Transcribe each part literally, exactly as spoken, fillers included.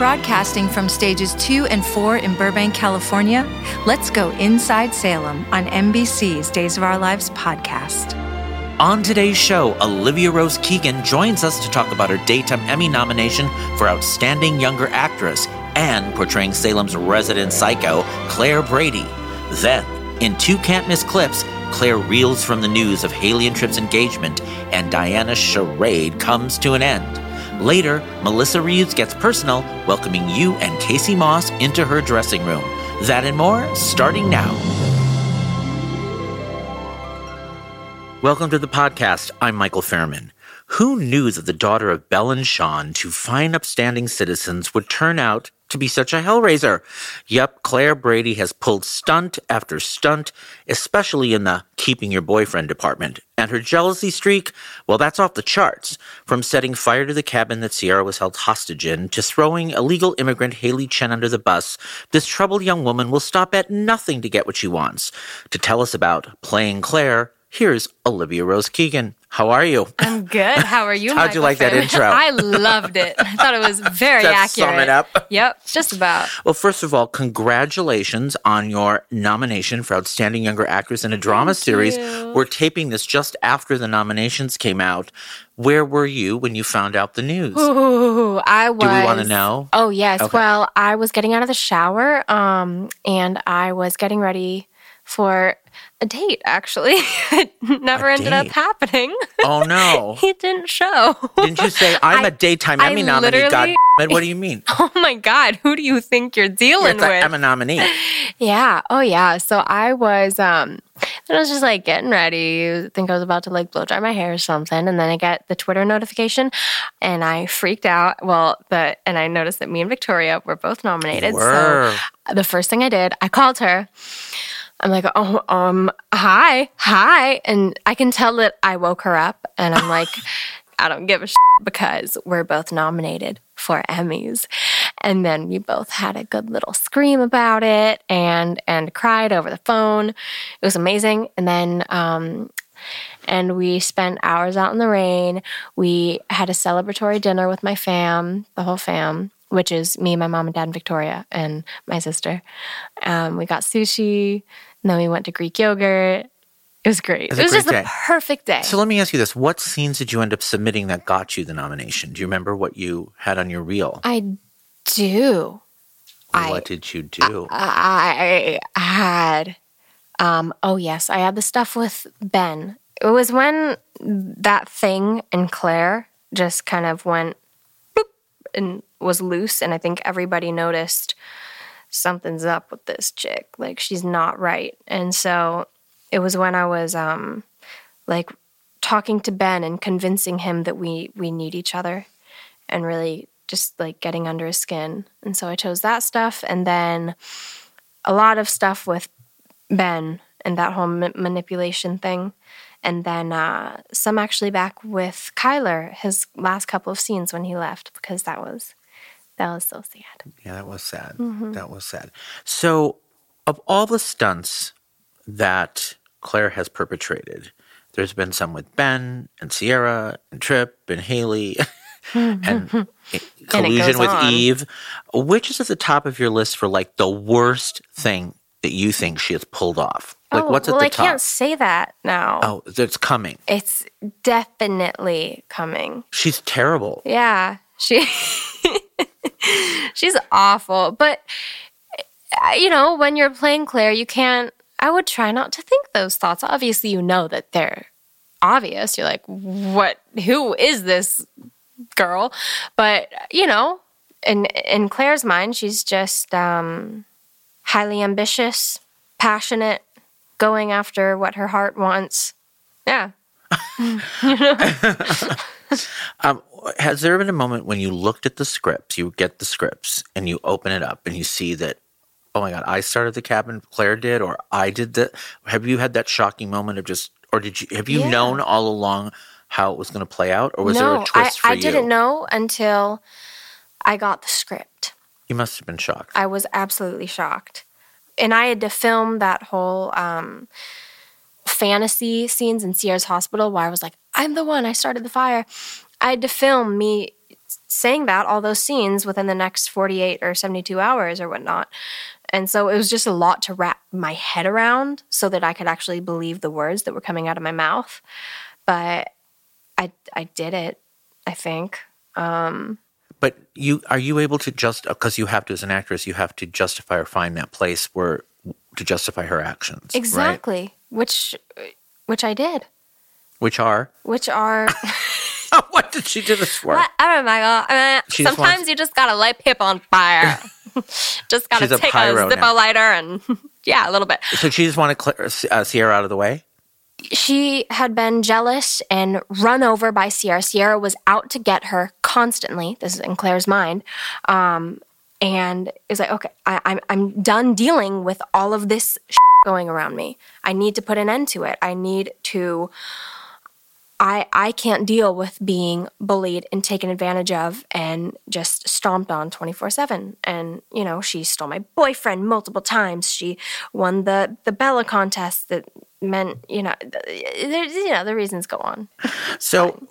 Broadcasting from stages two and four in Burbank, California, let's go inside Salem on N B C's Days of Our Lives podcast. On today's show, Olivia Rose Keegan joins us to talk about her Daytime Emmy nomination for Outstanding Younger Actress and portraying Salem's resident psycho, Claire Brady. Then, in two can't-miss clips, Claire reels from the news of Haley and Tripp's engagement, and Diana's charade comes to an end. Later, Melissa Reeves gets personal, welcoming you and Casey Moss into her dressing room. That and more, starting now. Welcome to the podcast. I'm Michael Fairman. Who knew that the daughter of Belle and Sean, two fine upstanding citizens, would turn out to be such a hellraiser? Yep, Claire Brady has pulled stunt after stunt, especially in the keeping your boyfriend department. And her jealousy streak, well, that's off the charts. From setting fire to the cabin that Sierra was held hostage in, to throwing illegal immigrant Haley Chen under the bus, this troubled young woman will stop at nothing to get what she wants. To tell us about playing Claire, here's Olivia Rose Keegan. How are you? I'm good. How are you, How'd Michael you like Fairman? that intro? I loved it. I thought it was very Does that accurate. sum it up? Yep, just about. Well, first of all, congratulations on your nomination for Outstanding Younger Actress in a Drama Thank Series. you. We're taping this just after the nominations came out. Where were you when you found out the news? Ooh, I was. Do we want to know? Oh, yes. Okay. Well, I was getting out of the shower, um, and I was getting ready for a date, actually. It never A ended up date? happening. Oh, no. He didn't show. Didn't you say, I'm I- a daytime I Emmy nominee? literally- God damn it, what do you mean? Oh, my God. Who do you think you're dealing It's like, with? I'm a nominee. Yeah. Oh, yeah. So I was, um, I was just like getting ready. I think I was about to like blow dry my hair or something. And then I get the Twitter notification and I freaked out. Well, the, and I noticed that me and Victoria were both nominated. Were. So the first thing I did, I called her. I'm like, oh, um, hi, hi. And I can tell that I woke her up and I'm like, I don't give a shit because we're both nominated for Emmys. And then we both had a good little scream about it and and cried over the phone. It was amazing. And then um, and we spent hours out in the rain. We had a celebratory dinner with my fam, the whole fam, which is me, my mom and dad, and Victoria, and my sister. Um, we got sushi, and then we went to Greek yogurt. It was great. It was It a was great just day. a perfect day. So let me ask you this. What scenes did you end up submitting that got you the nomination? Do you remember what you had on your reel? I do. I- What did you do? I had, um, oh yes, I had the stuff with Ben. It was when that thing in Claire just kind of went boop and was loose, and I think everybody noticed something's up with this chick. Like, she's not right. And so it was when I was, um, like, talking to Ben and convincing him that we, we need each other and really just, like, getting under his skin. And so I chose that stuff. And then a lot of stuff with Ben and that whole ma- manipulation thing. And then uh, some actually back with Kyler, his last couple of scenes when he left, because that was that was so sad. Yeah, that was sad. Mm-hmm. That was sad. So, of all the stunts that Claire has perpetrated, there's been some with Ben and Sierra and Tripp and Haley and collusion goes with on. Eve. Which is at the top of your list for like the worst thing that you think she has pulled off? Like, oh, what's at well, the I top? can't say that now. Oh, it's coming. It's definitely coming. She's terrible. Yeah, she she's awful. But uh, you know, when you're playing Claire, you can't. I would try not to think those thoughts. Obviously, you know that they're obvious. You're like, what? Who is this girl? But you know, in in Claire's mind, she's just um, highly ambitious, passionate, going after what her heart wants. Yeah. Um, has there been a moment when you looked at the scripts, you get the scripts, and you open it up and you see that, oh my God, I started the cabin, Claire did, or I did that? Have you had that shocking moment of just, or did you, have you Yeah. known all along how it was going to play out, or was no, there a twist for I, I you? didn't know until I got the script. You must have been shocked. I was absolutely shocked. And I had to film that whole um, fantasy scenes in Sierra's hospital where I was like, I'm the one, I started the fire. I had to film me saying that, all those scenes within the next forty-eight or seventy-two hours or whatnot. And so it was just a lot to wrap my head around so that I could actually believe the words that were coming out of my mouth. But I I did it, I think. Um, but you are you able to just, because you have to, as an actress, you have to justify or find that place where to justify her actions. Exactly. Right? Which which I did. Which are? Which are... What did she do this for? What? I don't know. I mean, She just sometimes wants- you just gotta light people on fire. Just gotta She's a take a, pyro Zippo now. lighter and yeah, a little bit. So she just wanted Claire, uh, Sierra out of the way? She had been jealous and run over by Sierra. Sierra was out to get her constantly. This is in Claire's mind. Um, and it was like, okay, I, I'm, I'm done dealing with all of this shit going around me. I need to put an end to it. I need to... I, I can't deal with being bullied and taken advantage of and just stomped on twenty-four seven. And, you know, she stole my boyfriend multiple times. She won the, the Bella contest that meant, you know, there's, you know, the reasons go on. So,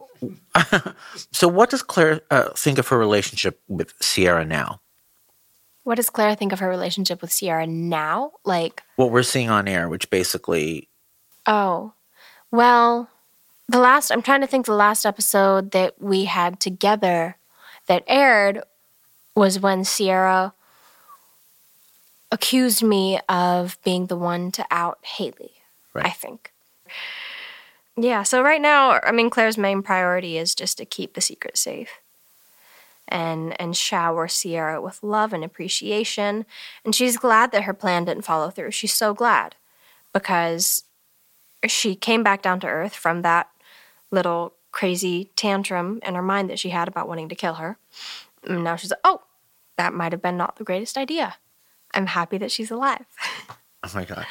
so what does Claire uh, think of her relationship with Sierra now? What does Claire think of her relationship with Sierra now? Like, What we're seeing on air, which basically... oh, well... The last, I'm trying to think the last episode that we had together that aired was when Sierra accused me of being the one to out Haley, Right. I think. Yeah, so right now, I mean, Claire's main priority is just to keep the secret safe and and shower Sierra with love and appreciation. And she's glad that her plan didn't follow through. She's so glad because she came back down to earth from that little crazy tantrum in her mind that she had about wanting to kill her. And now she's like, oh, that might have been not the greatest idea. I'm happy that she's alive. Oh my God.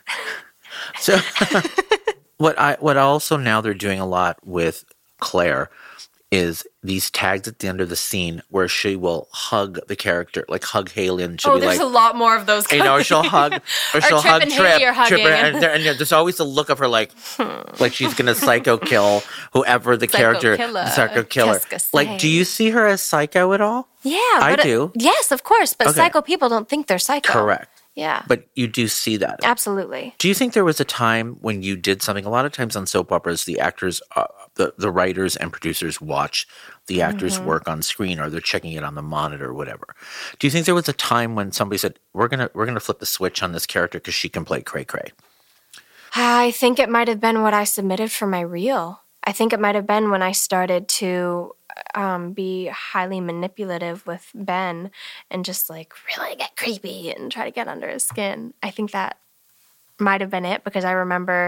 So what I what also now they're doing a lot with Claire is these tags at the end of the scene where she will hug the character, like hug Haley, and she'll Oh, be there's like, a lot more of those you coming. know, she'll hug, or she'll Trip hug and Trip, Haley are hugging. Trip, and, there, and there's always a look of her like, like she's gonna psycho kill whoever the Psycho character, killer. psycho killer. Qu'est-ce que Like, do you see her as psycho at all? Yeah. I but it- do. yes, of course. But Okay. psycho people don't think they're psycho. Correct. Yeah. But you do see that. Absolutely. Do you think there was a time when you did something? A lot of times on soap operas, the actors, uh, the, the writers and producers watch the actors Mm-hmm. work on screen, or they're checking it on the monitor or whatever. Do you think there was a time when somebody said, we're going to we're gonna flip the switch on this character because she can play cray-cray? I think it might have been what I submitted for my reel. I think it might have been when I started to um, be highly manipulative with Ben and just like really get creepy and try to get under his skin. I think that might have been it because I remember,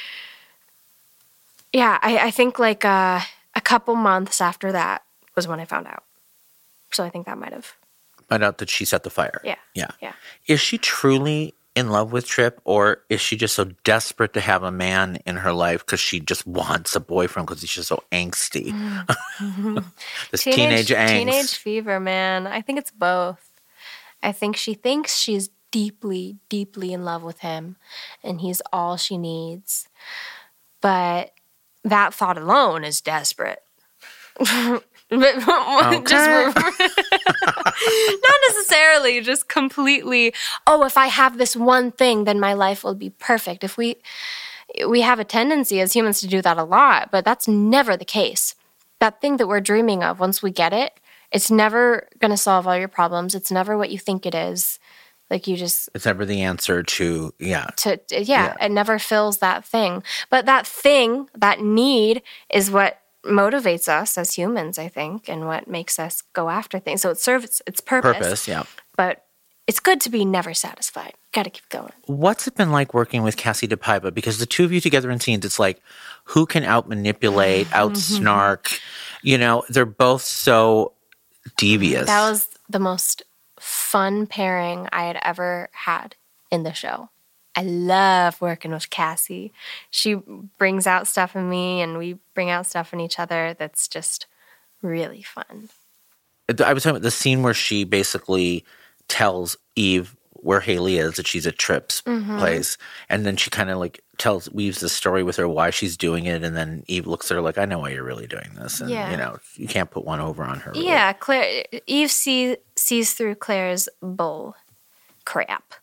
yeah, I, I think like uh, a couple months after that was when I found out. So I think that might have. Find out that she set the fire. Yeah. Yeah. Yeah. Is she truly in love with Trip, or is she just so desperate to have a man in her life because she just wants a boyfriend because he's just so angsty? Mm-hmm. This teenage, angst. Teenage fever, man. I think it's both. I think she thinks she's deeply, deeply in love with him and he's all she needs. But that thought alone is desperate. Okay. Just, not necessarily, just completely, oh, if I have this one thing, then my life will be perfect. If we we have a tendency as humans to do that a lot, but that's never the case. That thing that we're dreaming of, once we get it, it's never going to solve all your problems. It's never what you think it is. Like you just... It's never the answer to, yeah. To, yeah, Yeah. it never fills that thing. But that thing, that need, is what motivates us as humans, I think, and what makes us go after things. So it serves its purpose. Purpose, yeah. But it's good to be never satisfied. Got to keep going. What's it been like working with Cassie DePaiva? Because the two of you together in scenes, it's like, who can out-manipulate, out-snark? You know, they're both so devious. That was the most fun pairing I had ever had in the show. I love working with Cassie. She brings out stuff in me and we bring out stuff in each other that's just really fun. I was talking about the scene where she basically tells Eve where Haley is, that she's at Tripp's mm-hmm. place. And then she kind of like tells, weaves the story with her why she's doing it. And then Eve looks at her like, I know why you're really doing this. And, yeah. you know, you can't put one over on her. Really. Yeah, Claire, Eve see, sees through Claire's bull crap.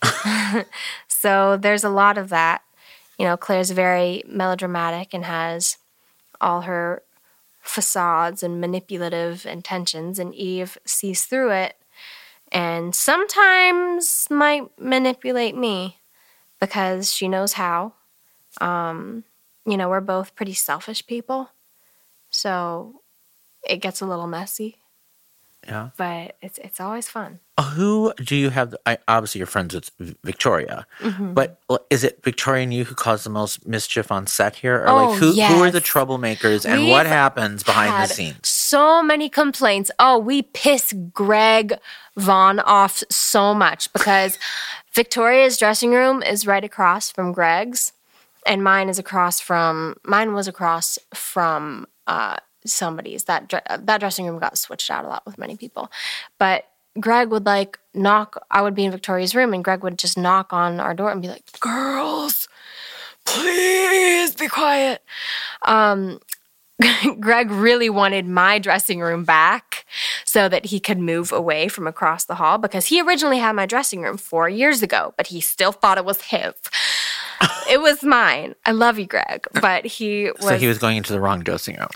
So there's a lot of that. You know, Claire's very melodramatic and has all her facades and manipulative intentions, and Eve sees through it and sometimes might manipulate me because she knows how. Um, you know, we're both pretty selfish people, so it gets a little messy. Yeah. But it's it's always fun. Who do you have? I, obviously, you're friends with Victoria, mm-hmm. but is it Victoria and you who cause the most mischief on set here? Or oh, like who, yes. who are the troublemakers and We've what happens behind the scenes? So many complaints. Oh, we piss Greg Vaughn off so much because Victoria's dressing room is right across from Greg's, and mine is across from, mine was across from, uh, somebody's. That that dressing room got switched out a lot with many people. But Greg would like knock, I would be in Victoria's room and Greg would just knock on our door and be like, girls, please be quiet. Um, Greg really wanted my dressing room back so that he could move away from across the hall because he originally had my dressing room four years ago, but he still thought it was his. It was mine. I love you, Greg. But he was... So he was going into the wrong dressing room.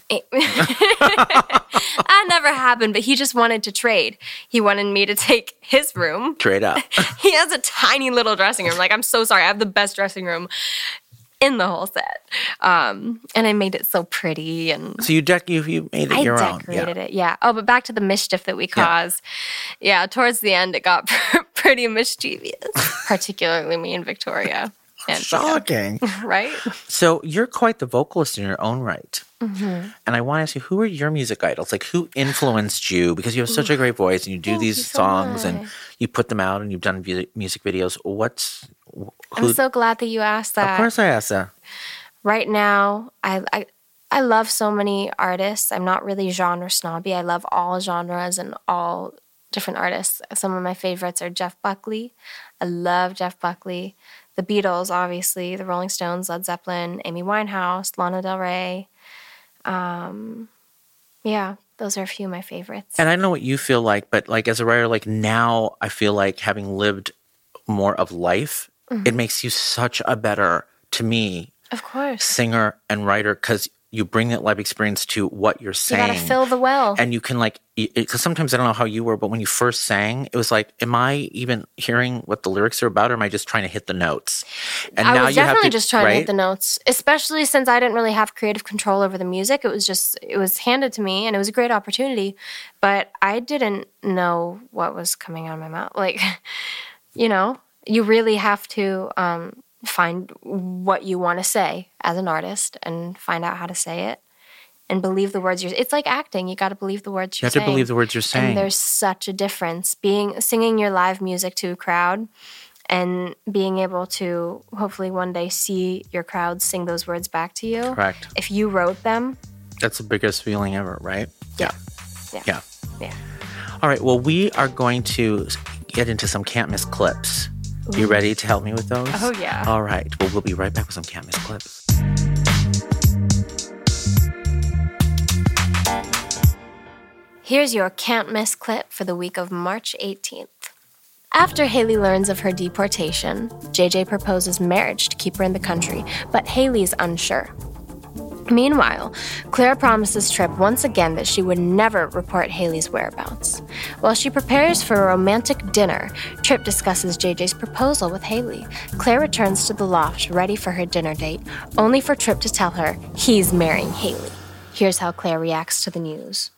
That never happened, but he just wanted to trade. He wanted me to take his room. Trade up. He has a tiny little dressing room. Like, I'm so sorry. I have the best dressing room in the whole set. Um, and I made it so pretty. And so you, dec- you, you made it I your own. I decorated yeah. it, yeah. Oh, but back to the mischief that we caused. Yeah, yeah towards the end, it got pretty mischievous, particularly me and Victoria. And, Shocking. Yeah. Right? So you're quite the vocalist in your own right. Mm-hmm. And I want to ask you, who are your music idols? Like, who influenced you? Because you have such a great voice and you do Thank these you so songs much. and you put them out and you've done music videos. What's... Who, I'm so glad that you asked that. Of course I asked that. Right now, I, I I love so many artists. I'm not really genre snobby. I love all genres and all different artists. Some of my favorites are Jeff Buckley. I love Jeff Buckley. The Beatles, obviously, the Rolling Stones, Led Zeppelin, Amy Winehouse, Lana Del Rey. Um, yeah, those are a few of my favorites. And I know what you feel like, but like as a writer, like now I feel like having lived more of life, mm-hmm. it makes you such a better, to me, of course, singer and writer because you bring that life experience to what you're saying. You gotta fill the well. And you can like, because sometimes I don't know how you were, but when you first sang, it was like, am I even hearing what the lyrics are about or am I just trying to hit the notes? And I now was you definitely have to, just trying right? to hit the notes, especially since I didn't really have creative control over the music. It was just, it was handed to me and it was a great opportunity, but I didn't know what was coming out of my mouth. Like, you know, you really have to um, find what you want to say as an artist and find out how to say it. And believe the words you're... It's like acting. You got to believe the words you're saying. You have to believe the words you're saying. And there's such a difference. Being Singing your live music to a crowd and being able to hopefully one day see your crowd sing those words back to you. Correct. If you wrote them... That's the biggest feeling ever, right? Yeah. Yeah. Yeah. Yeah. All right. Well, we are going to get into some Can't Miss clips. Ooh. You ready to help me with those? Oh, yeah. All right. Well, we'll be right back with some Can't Miss clips. Here's your can't miss clip for the week of March eighteenth. After Haley learns of her deportation, J J proposes marriage to keep her in the country, but Haley's unsure. Meanwhile, Claire promises Tripp once again that she would never report Haley's whereabouts. While she prepares for a romantic dinner, Tripp discusses J J's proposal with Haley. Claire returns to the loft ready for her dinner date, only for Tripp to tell her he's marrying Haley. Here's how Claire reacts to the news.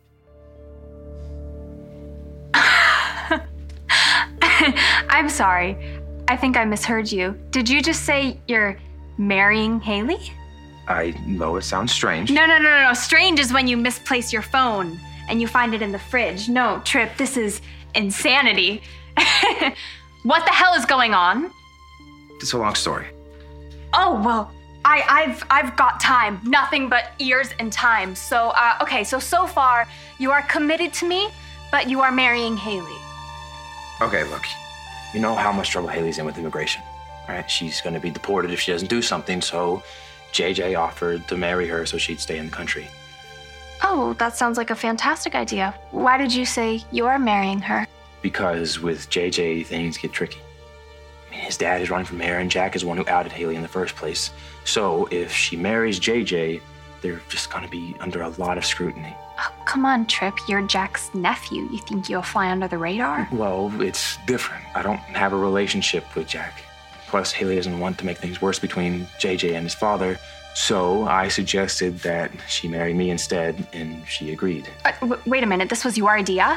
I'm sorry. I think I misheard you. Did you just say you're marrying Haley? I know it sounds strange. No, no, no, no, no. Strange is when you misplace your phone and you find it in the fridge. No, Tripp, this is insanity. What the hell is going on? It's a long story. Oh, well, I, I've I've got time. Nothing but ears and time. So, uh, okay, so, so far, you are committed to me, but you are marrying Haley. Okay, look. You know how much trouble Haley's in with immigration, right? She's going to be deported if she doesn't do something, so J J offered to marry her so she'd stay in the country. Oh, that sounds like a fantastic idea. Why did you say you're marrying her? Because with J J, things get tricky. I mean, his dad is running for mayor, and Jack is the one who outed Haley in the first place. So if she marries J J, they're just going to be under a lot of scrutiny. Oh, come on, Trip. You're Jack's nephew. You think you'll fly under the radar? Well, it's different. I don't have a relationship with Jack. Plus, Haley doesn't want to make things worse between J J and his father. So I suggested that she marry me instead, and she agreed. Uh, w- wait a minute. This was your idea?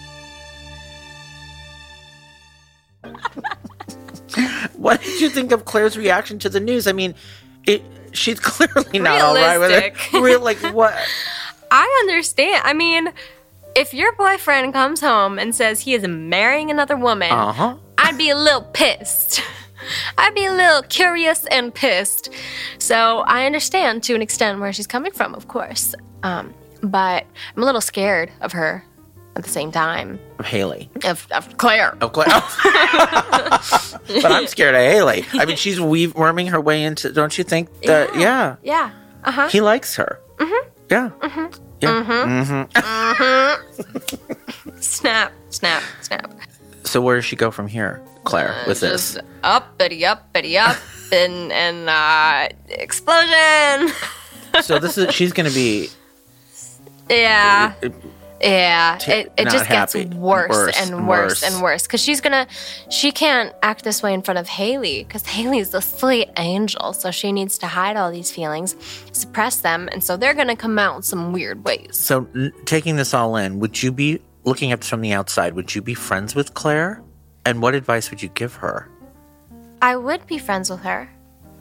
What did you think of Claire's reaction to the news? I mean, it, she's clearly not all right with it. Real, like, what? I understand. I mean, if your boyfriend comes home and says he is marrying another woman, uh-huh. I'd be a little pissed. I'd be a little curious and pissed. So I understand to an extent where she's coming from, of course. Um, but I'm a little scared of her at the same time. Of Haley. Of, of Claire. Of Claire. But I'm scared of Haley. I mean, she's weave worming her way into, don't you think? That, yeah. Yeah. yeah. Uh-huh. He likes her. Mm-hmm. Yeah. Mm-hmm. Yeah. Mm-hmm. Mm-hmm. Snap, snap, snap. So where does she go from here, Claire, Uh, with just this? Uppity, uppity, up, and, and uh, explosion. So this is, she's going to be... Yeah. uh, Yeah, T- it, it not just happy. gets worse, Worse and and worse, worse. and worse. Because she's gonna, she can't act this way in front of Haley, because Haley's a sweet angel, so she needs to hide all these feelings, suppress them, and so they're gonna come out in some weird ways. So n- taking this all in, would you be, looking at this from the outside, would you be friends with Claire? And what advice would you give her? I would be friends with her.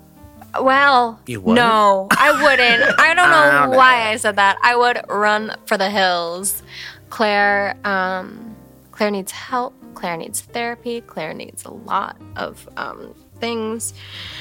Well, You would? no, I wouldn't. I don't know I don't know. why I said that. I would run for the hills. Claire, um, Claire needs help. Claire needs therapy. Claire needs a lot of um, things.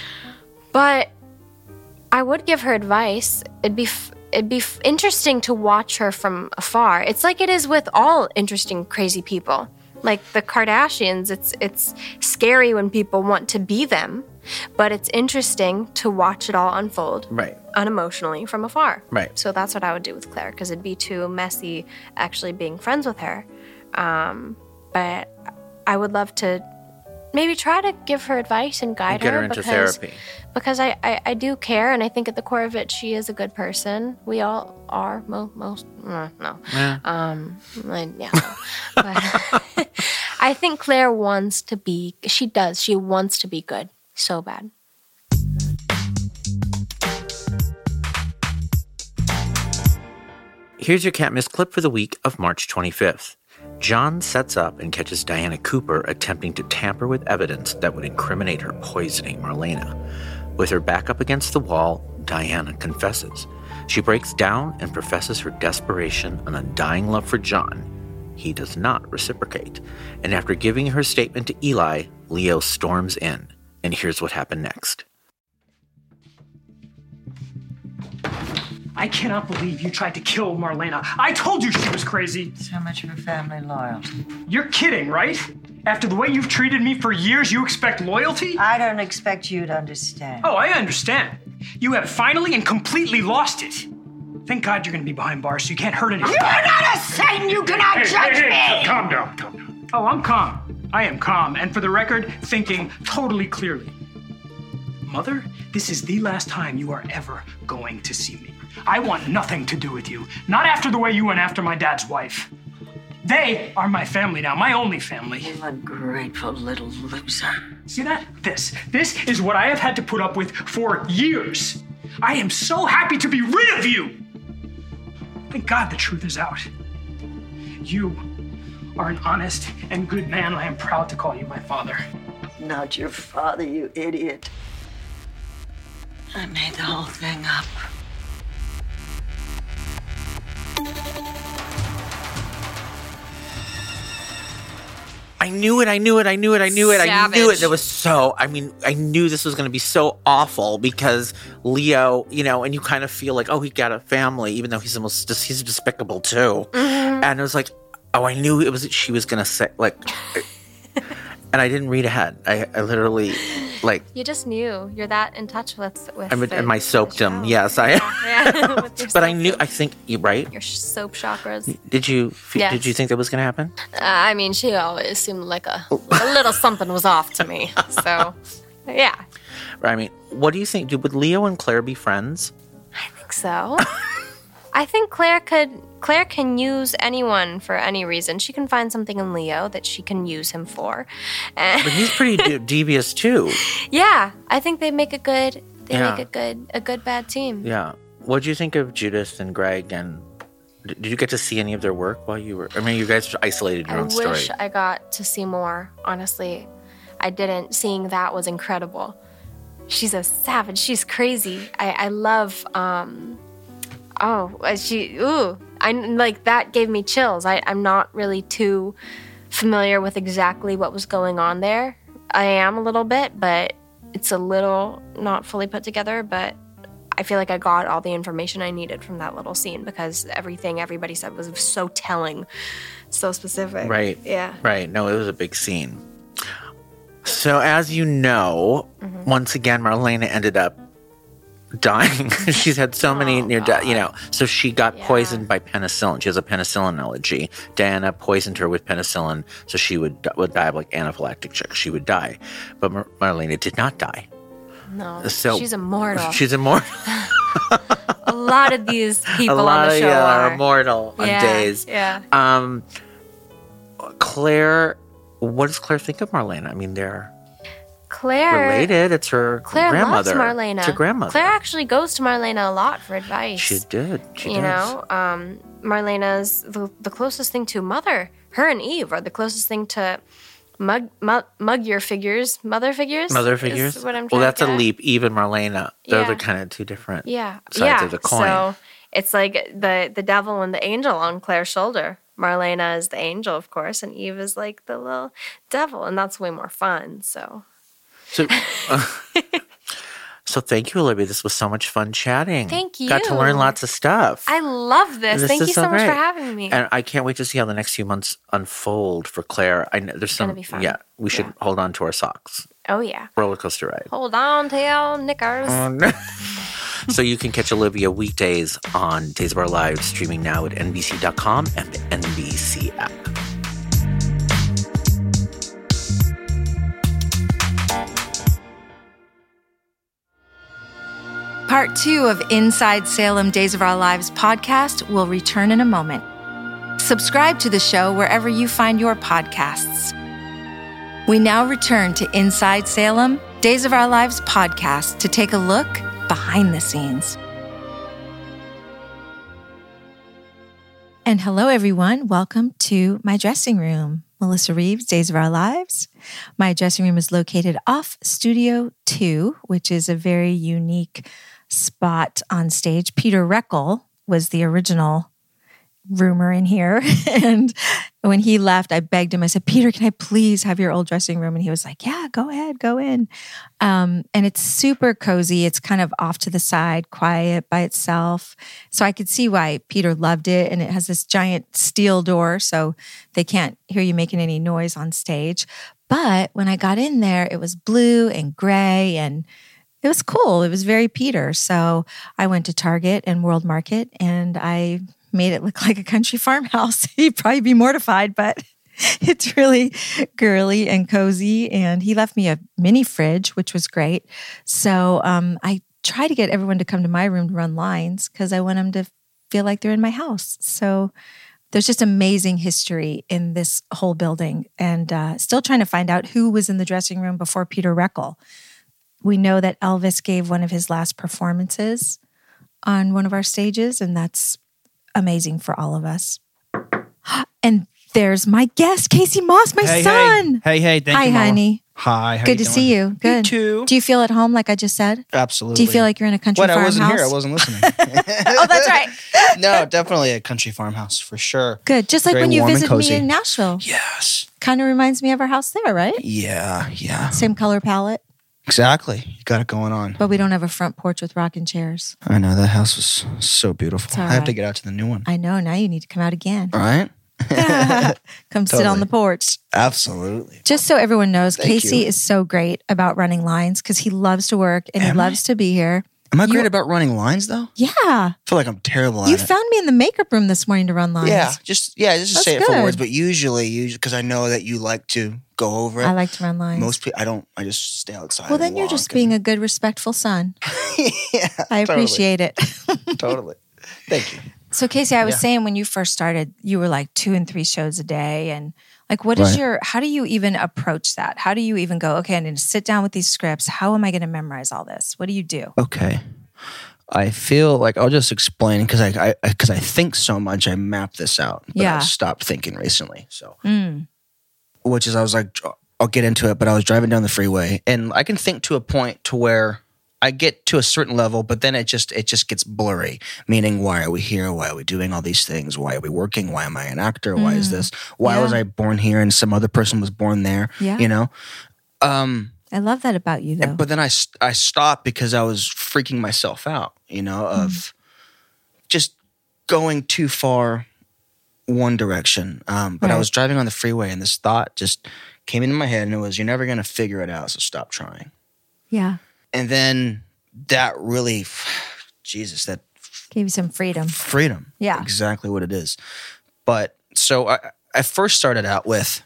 But I would give her advice. It'd be f- it'd be f- interesting to watch her from afar. It's like it is with all interesting, crazy people. Like the Kardashians, it's it's scary when people want to be them, but it's interesting to watch it all unfold Right. unemotionally from afar. Right. So that's what I would do with Claire, because it'd be too messy actually being friends with her. Um, but I would love to maybe try to give her advice and guide And get her into because, therapy. Because I, I, I do care, and I think at the core of it, she is a good person. We all are, mo- most, uh, no. Yeah. Um, I, yeah. No. But I think Claire wants to be, she does, she wants to be good so bad. Here's your can't miss clip for the week of March twenty-fifth. John sets up and catches Diana Cooper attempting to tamper with evidence that would incriminate her poisoning Marlena. With her back up against the wall, Diana confesses. She breaks down and professes her desperation and undying love for John. He does not reciprocate. And after giving her statement to Eli, Leo storms in. And here's what happened next. I cannot believe you tried to kill Marlena. I told you she was crazy. So much for family loyalty. You're kidding, right? After the way you've treated me for years, you expect loyalty? I don't expect you to understand. Oh, I understand. You have finally and completely lost it. Thank God you're gonna be behind bars so you can't hurt anyone. You're not a saint! You cannot Hey, judge hey, hey, me! calm down, calm down. Oh, I'm calm. I am calm, and for the record, thinking totally clearly. Mother, this is the last time you are ever going to see me. I want nothing to do with you. Not after the way you went after my dad's wife. They are my family now, my only family. You ungrateful little loser. See that? This. This is what I have had to put up with for years. I am so happy to be rid of you. Thank God the truth is out. You are an honest and good man, and I am proud to call you my father. Not your father, you idiot. I made the whole thing up. I knew it, I knew it, I knew it, I knew it, I knew it. Savage. It was so, I mean, I knew this was going to be so awful because Leo, you know, and you kind of feel like, oh, he got a family, even though he's almost, he's despicable too. Mm-hmm. And it was like, oh, I knew it was, she was going to say, like, And I didn't read ahead. I, I literally, like... You just knew. You're that in touch with... with I'm, the, and my soapdom, yes. I. Yeah, yeah. With your But I soap- knew, I think, you're right. Your soap chakras. Did you f- Yes. Did you think that was going to happen? Uh, I mean, she always seemed like a, a little something was off to me. So, yeah. I mean, what do you think? Would Leo and Claire be friends? I think so. I think Claire could... Claire can use anyone for any reason. She can find something in Leo that she can use him for. And But he's pretty de- devious too. yeah, I think they make a good... They Yeah. make a good a good bad team. Yeah. What do you think of Judith and Greg? And d- did you get to see any of their work while you were? I mean, you guys isolated your I own wish story. I got to see more, honestly. I didn't. Seeing that was incredible. She's a savage. She's crazy. I, I love, um, oh, uh, she, ooh. I, like, that gave me chills. I, I'm not really too familiar with exactly what was going on there. I am a little bit, but it's a little not fully put together, but I feel like I got all the information I needed from that little scene because everything everybody said was so telling, so specific. Right. Yeah. Right. No, it was a big scene. So as you know, Mm-hmm. once again, Marlena ended up dying. She's had so many Oh, near death, you know. So she got Yeah. poisoned by penicillin. She has a penicillin allergy. Diana poisoned her with penicillin, so she would would die of like anaphylactic shock. She would die, but Mar- Marlena did not die. No, So she's immortal. She's immortal. A lot of these A people lot on the of show you are. are immortal on yeah, days. Yeah. Um, Claire, what does Claire think of Marlena? I mean, they're Claire. related. It's her Claire grandmother. loves Marlena. It's her grandmother. Claire actually goes to Marlena a lot for advice. She did. She you does. know, um, Marlena's the, the closest thing to mother. Her and Eve are the closest thing to mug, mug, mug your figures, mother figures. Mother is figures. what I'm Well, trying that's to a get. leap. Eve and Marlena. They're Yeah. the kind of two different Yeah. sides yeah. of the coin. So it's like the the devil and the angel on Claire's shoulder. Marlena is the angel, of course, and Eve is like the little devil, and that's way more fun. So So, uh, so thank you, Olivia. This was so much fun chatting. Thank Got to you. learn lots of stuff. I love this. This Thank is you so, so much for great. having me. And I can't wait to see how the next few months unfold for Claire. I know there's some. gonna be fun. Yeah, we should Yeah. hold on to our socks. Oh yeah. Roller coaster ride. Hold on to your knickers. So you can catch Olivia weekdays on Days of Our Lives, streaming now at N B C dot com and the N B C app. Part two of Inside Salem Days of Our Lives podcast will return in a moment. Subscribe to the show wherever you find your podcasts. We now return to Inside Salem Days of Our Lives podcast to take a look behind the scenes. And hello, everyone. Welcome to my dressing room. Melissa Reeves, Days of Our Lives. My dressing room is located off Studio two, which is a very unique spot on stage. Peter Reckel was the original roomer in here. And when he left, I begged him. I said, Peter, can I please have your old dressing room? And he was like, yeah, go ahead, go in. Um, and it's super cozy. It's kind of off to the side, quiet by itself. So I could see why Peter loved it. And it has this giant steel door, so they can't hear you making any noise on stage. But when I got in there, it was blue and gray, and it was cool. It was very Peter. So I went to Target and World Market, and I made it look like a country farmhouse. He'd probably be mortified, but it's really girly and cozy. And he left me a mini fridge, which was great. So um, I try to get everyone to come to my room to run lines because I want them to feel like they're in my house. So there's just amazing history in this whole building, and uh, still trying to find out who was in the dressing room before Peter Reckel. We know that Elvis gave one of his last performances on one of our stages, and that's amazing for all of us. And there's my guest, Casey Moss, my hey, son. Hey, hey, hey thank Hi, you, Mama. honey. Hi, how Good you to doing? see you. Good. too. Do you feel at home, like I just said? Absolutely. Do you feel like you're in a country When I farmhouse? wasn't here, I wasn't listening. Oh, that's right. No, definitely a country farmhouse for sure. Good. Just like Very when you warm and visited me cozy. in Nashville. Yes. Kind of reminds me of our house there, right? Yeah, yeah. Same color palette, Exactly. You got it going on. but we don't have a front porch with rocking chairs. I know, that house was so beautiful. all I have to right. get out to the new one. I know. Now you need to come out again. All right? Come sit on Totally. the porch. Absolutely. Just so everyone knows, Thank Casey you. is so great about running lines because he loves to work and he Am I? loves to be here. Am I You- great about running lines though? Yeah. I feel like I'm terrible at You it. found me in the makeup room this morning to run lines. Yeah, just yeah, just to That's say it good. for words, but usually, usually because I know that you like to go over it. I like to run lines. Most people, I don't. I just stay outside. well, and then you're just walk being a good, respectful son. and- yeah, I appreciate it. totally, totally. Thank you. So, Casey, I was Yeah. saying when you first started, you were like two and three shows a day. And like, what is Right. your, how do you even approach that? How do you even go, okay, I need to sit down with these scripts. How am I going to memorize all this? What do you do? Okay. I feel like I'll just explain because I because I, I think so much. I map this out. But Yeah. I stopped thinking recently. So, Mm. which is I was like, I'll get into it. But I was driving down the freeway, and I can think to a point to where I get to a certain level, but then it just it just gets blurry. Meaning, why are we here? Why are we doing all these things? Why are we working? Why am I an actor? Why is this? Why Yeah. was I born here and some other person was born there? Yeah. You know. Um, I love that about you, though. but then I, st- I stopped because I was freaking myself out, you know, of just going too far one direction. Um, but I Right. was driving on the freeway and this thought just came into my head and it was, you're never going to figure it out, so stop trying. Yeah. And then that really, Jesus, that Gave you some freedom. freedom. Yeah. Exactly what it is. But so I, I first started out with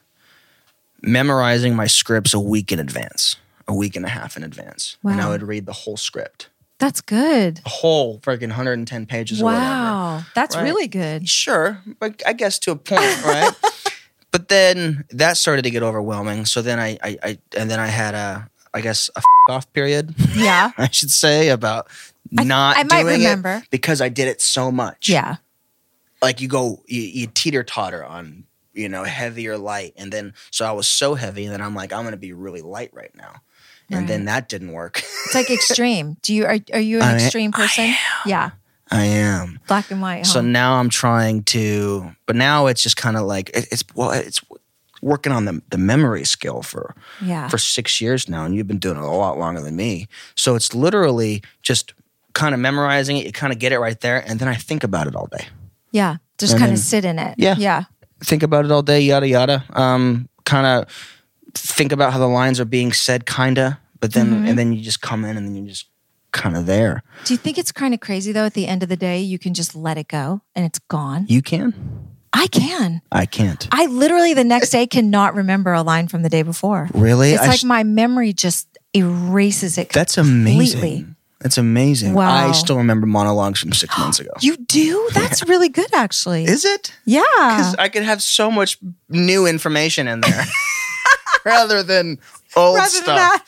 memorizing my scripts a week in advance, a week and a half in advance. And I Wow. would read the whole script, That's good. a whole freaking one hundred ten pages or whatever. Wow. That's Right. really good. Sure, but I guess to a point, right? But then that started to get overwhelming. So then I, I, I and then I had a, I guess, a f- off period, Yeah. I should say, about not I might doing remember. it because I did it so much. Yeah. Like you go, you, you teeter totter on, you know, heavy or light. And then, so I was so heavy, and then I'm like, I'm going to be really light right now. And then that didn't work. It's like extreme. Do you, are, are you an I- extreme person? Yeah. I am. Black and white. So huh? now I'm trying to, but now it's just kind of like, it, it's, well, it's working on the, the memory skill for, yeah. for six years now. And you've been doing it a lot longer than me. So it's literally just kind of memorizing it. You kind of get it right there. And then I think about it all day. Yeah. Just And kind of then- sit in it. Yeah. Yeah. Think about it all day, yada, yada. Um, kind of think about how the lines are being said, kind of. But then, Mm-hmm. and then you just come in and then you're just kind of there. Do you think it's kind of crazy though? At the end of the day, you can just let it go and it's gone. You can? I can. I can't. I literally the next day cannot remember a line from the day before. Really? It's I like s- my memory just erases it. That's completely. amazing. That's amazing. Wow. I still remember monologues from six months ago. You do? That's really good, actually. Is it? Yeah. Because I could have so much new information in there rather than old Rather stuff. than that,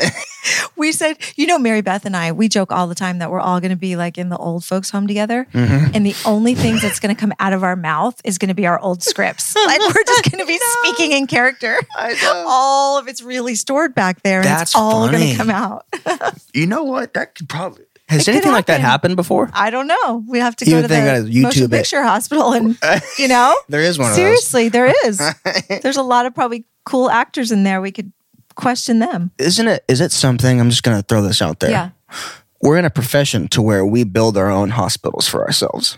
we said, you know, Mary Beth and I, we joke all the time that we're all going to be like in the old folks' home together. Mm-hmm. And the only things that's going to come out of our mouth is going to be our old scripts. Like we're just going to be speaking in character. I know. All of it's really stored back there. And That's it's all going funny. to come out. You know what? That could probably. Has It could anything like that happen. happened before? I don't know. We have to You go would to think the I'd YouTube motion it. picture hospital and, you know, There is one of those. seriously, there is. There's a lot of probably cool actors in there. We could question them. Isn't it? Is it something? I'm just going to throw this out there. Yeah. We're in a profession to where we build our own hospitals for ourselves.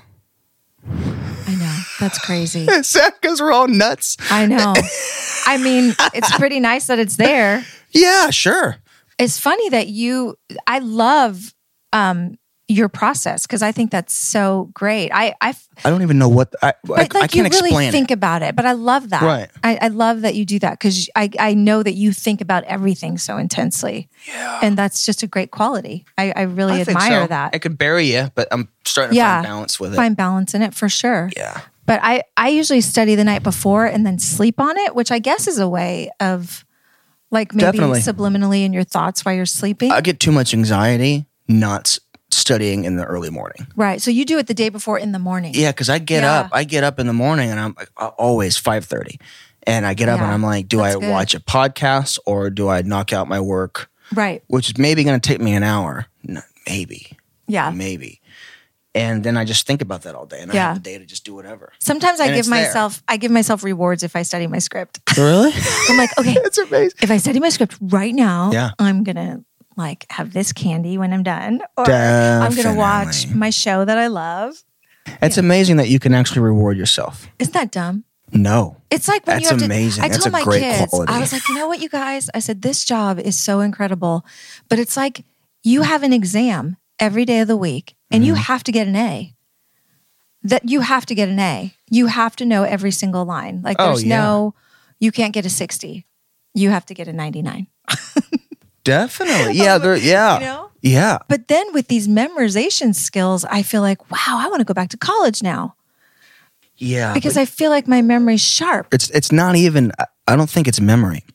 I know. That's crazy. Is that because we're all nuts? I know. I mean, it's pretty nice that it's there. Yeah, sure. It's funny that you, I love um, your process because I think that's so great. I, I, I don't even know what I. I, but like I you can't really explain think it. about it. But I love that. Right. I, I love that you do that because I, I know that you think about everything so intensely. Yeah. And that's just a great quality. I, I really I think admire so. that. It could bury you, but I'm starting to Yeah. find balance with it. Find balance in it for sure. Yeah. But I, I usually study the night before and then sleep on it, which I guess is a way of like maybe Definitely. subliminally in your thoughts while you're sleeping. I get too much anxiety not s- studying in the early morning. Right. So you do it the day before in the morning. Yeah, because I get Yeah. up. I get up in the morning, and I'm uh, always five thirty, and I get up Yeah, and I'm like, do that's I good. watch a podcast or do I knock out my work, Right. which is maybe going to take me an hour, No, maybe, Yeah. maybe, and then I just think about that all day, and I Yeah. have the day to just do whatever. Sometimes I And give it's there. myself I give myself rewards if I study my script. Really? I'm like, okay, It's amazing. if I study my script right now, Yeah. I'm gonna like have this candy when I'm done, or I'm gonna watch Definitely. my show that I love. It's amazing that you can actually reward yourself. Isn't that dumb? No. It's like when That's you have to, amazing. I That's told a my great kids, quality. I was like, you know what, you guys? I said, this job is so incredible, but it's like you have an exam every day of the week and Mm-hmm. you have to get an A. That you have to get an A. You have to know every single line. Like Oh, there's yeah. no, you can't get a sixty. You have to get a ninety-nine. Definitely. Yeah. There, yeah. You know? Yeah. But then with these memorization skills, I feel like, wow, I want to go back to college now Yeah. because I feel like my memory's sharp. It's it's not even. I don't think it's memory.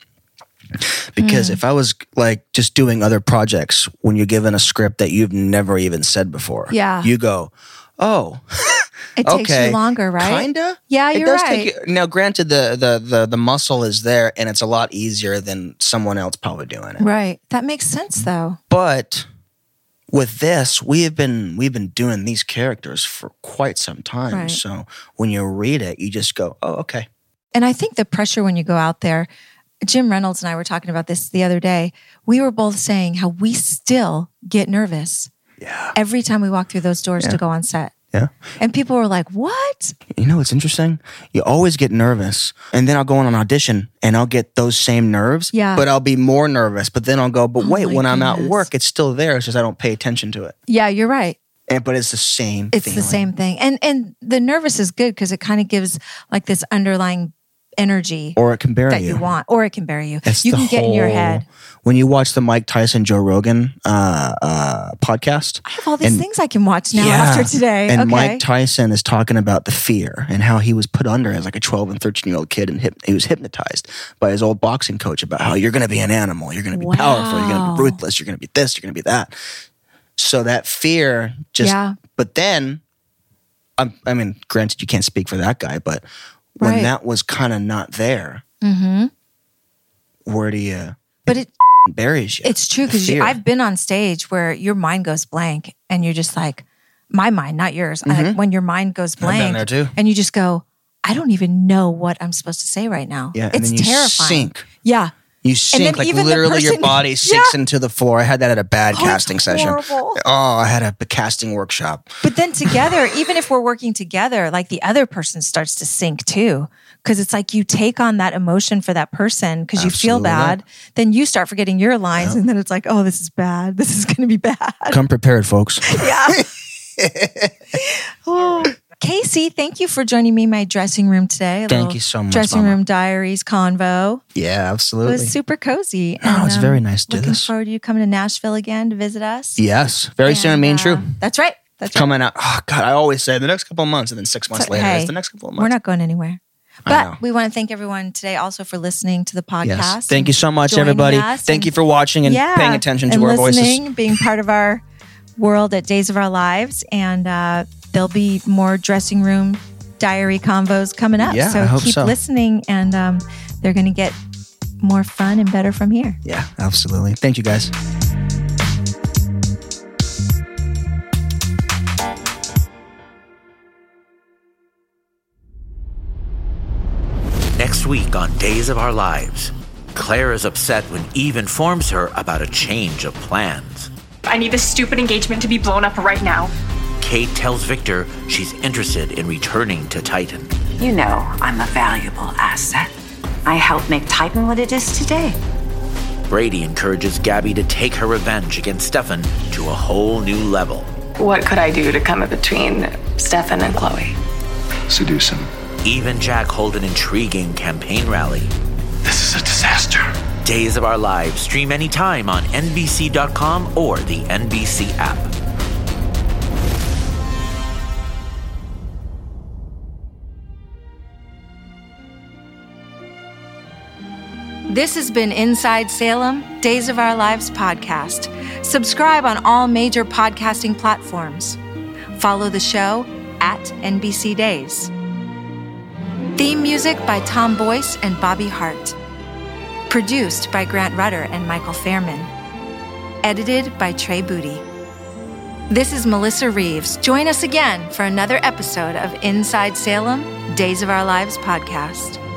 Because Mm. if I was like just doing other projects when you're given a script that you've never even said before, Yeah. you go, oh, It takes okay, you longer, right? Kinda. Yeah, It you're does right. take you- now, granted, the, the the the muscle is there, and it's a lot easier than someone else probably doing it. Right. That makes sense though. But with this, we have been we've been doing these characters for quite some time. Right. So when you read it, you just go, oh, okay. And I think the pressure when you go out there, Jim Reynolds and I were talking about this the other day. We were both saying how we still get nervous Yeah. every time we walk through those doors to go on set. Yeah. And people were like, what? You know what's interesting? You always get nervous, and then I'll go on an audition and I'll get those same nerves. Yeah. But I'll be more nervous. But then I'll go, but Oh wait, my when I'm at goodness. work, it's still there. It's just I don't pay attention to it. Yeah, you're right. And, but it's the same. It's feeling. the same thing. And and the nervous is good because it kind of gives like this underlying energy Or it can bury that you. you want. Or it can bury you. It's you the can get in your whole- head. When you watch the Mike Tyson, Joe Rogan uh, uh, podcast, I have all these and- things I can watch now Yeah. after today. And okay. Mike Tyson is talking about the fear and how he was put under as like a twelve and thirteen year old kid, and hip, he was hypnotized by his old boxing coach about how you're going to be an animal, you're going to be powerful, you're going to Wow. be ruthless, you're going to be this, you're going to be that. So that fear just, Yeah. but then, I'm, I mean, granted, you can't speak for that guy, but when Right. that was kind of not there, Mm-hmm. where do you But it buries you? it's true The because fear. I've been on stage where your mind goes blank and you're just like, my mind, not yours. Like when your mind goes Mm-hmm. been blank there too. and you just go, I don't even know what I'm supposed to say right now. Yeah, and it's then you terrifying. sink. Yeah. You then sink, like even the literally your person- body sinks into the floor. I had that at a bad Oh, casting it's session. horrible. Oh, I had a, a casting workshop. But then together, even if we're working together, like the other person starts to sink too. Because it's like you take on that emotion for that person because you feel Absolutely. bad. Then you start forgetting your lines. And then it's like, oh, this is bad. This is going to be bad. Come prepared, folks. Yeah. Oh. Casey, thank you for joining me in my dressing room today. A Thank little you so much, Dressing Mama. room diaries convo. Yeah, It absolutely. was super cozy. Oh, it's very nice to do Looking this. forward to you coming to Nashville again to visit us. Yes, very soon, And, me and uh, True. That's right. That's right. Coming out. Oh, God, I always say the next couple of months, and then six months So, later, hey, it's the next couple of months. We're not going anywhere. I know. But we want to thank everyone today also for listeing to the podcast. Yes. Thank you so much, joining everybody. us Thank and- you for watching and Yeah, paying attention to and our listening, voices. being part of our world at Days of Our Lives. And uh, there'll be more dressing room diary convos coming up. Yeah, so I hope keep so. listening, and um, they're going to get more fun and better from here. Yeah, absolutely. Thank you, guys. Next week on Days of Our Lives, Claire is upset when Eve informs her about a change of plans. I need this stupid engagement to be blown up right now. Kate tells Victor she's interested in returning to Titan. You know, I'm a valuable asset. I helped make Titan what it is today. Brady encourages Gabby to take her revenge against Stefan to a whole new level. What could I do to come in between Stefan and Chloe? Seduce him. Eve and Jack hold an intriguing campaign rally. This is a disaster. Days of Our Lives stream anytime on N B C dot com or the N B C app. This has been Inside Salem, Days of Our Lives podcast. Subscribe on all major podcasting platforms. Follow the show at N B C Days. Theme music by Tom Boyce and Bobby Hart. Produced by Grant Rutter and Michael Fairman. Edited by Trey Booty. This is Melissa Reeves. Join us again for another episode of Inside Salem, Days of Our Lives podcast.